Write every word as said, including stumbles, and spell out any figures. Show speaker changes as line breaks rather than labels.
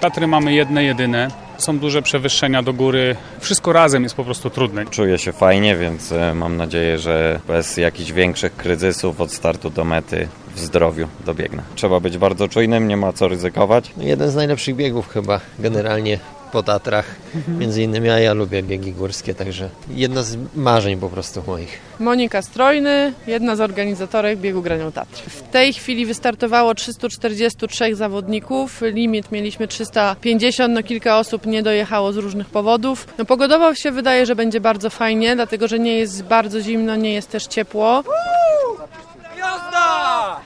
Tatry mamy jedne, jedyne. Są duże przewyższenia do góry. Wszystko razem jest po prostu trudne.
Czuję się fajnie, więc mam nadzieję, że bez jakichś większych kryzysów od startu do mety w zdrowiu dobiegnę. Trzeba być bardzo czujnym, nie ma co ryzykować.
Jeden z najlepszych biegów chyba generalnie po Tatrach, między innymi, a ja lubię biegi górskie, także jedno z marzeń po prostu moich.
Monika Strojny, jedna z organizatorek biegu Granią Tatr. W tej chwili wystartowało trzystu czterdziestu trzech zawodników, limit mieliśmy trzysta pięćdziesiąt, no kilka osób nie dojechało z różnych powodów. No pogodowo się wydaje, że będzie bardzo fajnie, dlatego że nie jest bardzo zimno, nie jest też ciepło.